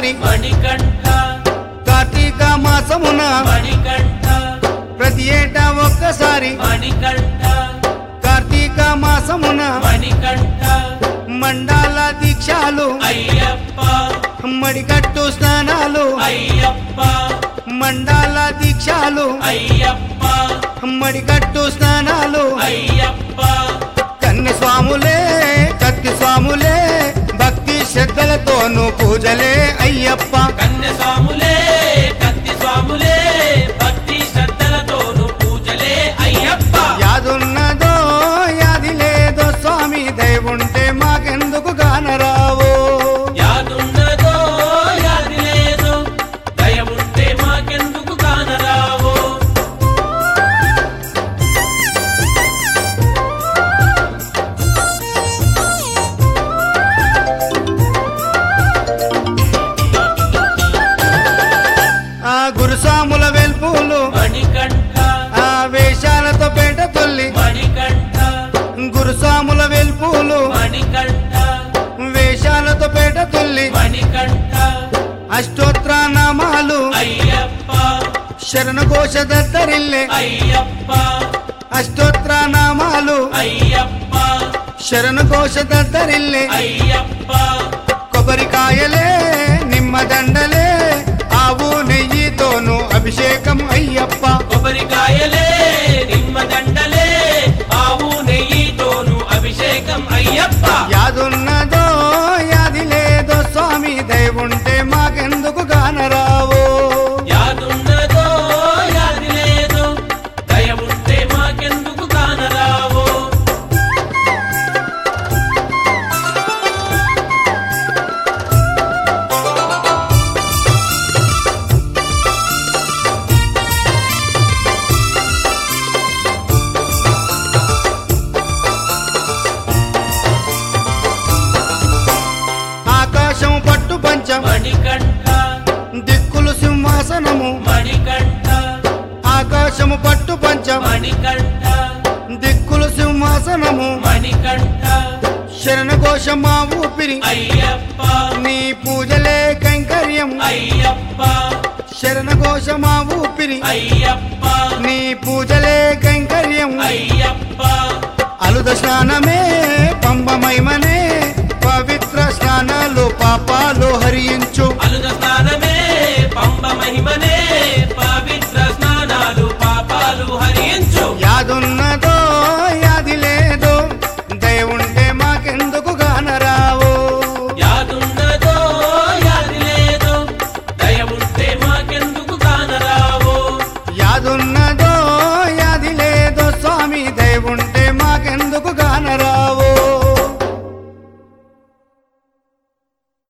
ఒక్కసారి మణికంఠ కార్తీక మాసమున మణికంఠ ప్రతి ఏటా ఒక్కసారి మణికంఠ కార్తీక మాసమున మణికంఠ మండల దీక్షాలు అయ్యప్ప మడికట్టు స్నానాలు అయ్యప్ప మండల దీక్షాలు అయ్యప్ప మడికట్టు స్నానాలు అయ్యప్ప కన్య స్వాములే కత్తి స్వాములే భక్తి శ్రద్ధలతోనూ పూజలే అయ్యప్ప కన్యస్వాములే కత్తి స్వాములే భక్తి శ్రద్ధలతోను పూజలే అయ్యప్ప యాదున్నదో యాది లేదో స్వామి దయవుంటే మాకెందుకు కానరావో యాదున్నదో యాది లేదో దయ ఉంటే మాకెందుకు కానరావో ఆ గురుసాముల వెల్పులు మణికంఠ ఆ వేషాలతో పేట తొల్లి మణికంఠ గురుసాముల వెల్పులు మణికంఠ వేషాలతో పేట తొల్లి మణికంఠ అష్టోత్ర నామాలు అయ్యప్ప శరణ ఘోష దత్తరిల్లే అయ్యప్ప అష్టోత్ర నామాలు అయ్యప్ప శరణ ఘోష దత్తరిల్లే అయ్యప్ప కొబ్బరికాయలే నిమ్మదండలే ఆవు నెయ్యితోను అభిషేకం అయ్యప్ప కొబ్బరికాయలే నిమ్మదండలే ఆవు నెయ్యితోను అభిషేకం అయ్యప్ప యాదున్నదో యాది లేదో స్వామి దయవుంటే మాకెందుకు కానరావో యాదున్నదో యాది లేదో దయ ఉంటే మాకెందుకు కానరావో ఆకాశం పట్టు పంచం మణికంఠ దిక్కులు సింహాసనము మణికంఠ ఆకాశము పట్టు పంచం మణికంఠ దిక్కులు సింహాసనము మణికంఠ శరణ ఘోష మా ఊపిరి అయ్యప్ప నీ పూజలే కైంకర్యం అయ్యప్ప శరణ ఘోష మా ఊపిరి అయ్యప్ప నీ పూజలే కైంకర్యం అయ్యప్ప అలుద స్నానమే పంబ మహిమనే పవిత్ర స్నానాలు పాపాలు హరించు అలుద స్నానమే పంబ మహిమనే పవిత్ర స్నానాలు పాపాలు హరించు యాదున్నదో యాది లేదో దయవుంటే మాకెందుకు కానరావో యాదున్నదో యాది లేదో దయ ఉంటే మాకెందుకు కానరావో యాదున్నదో యాది లేదో స్వామి దయవుంటే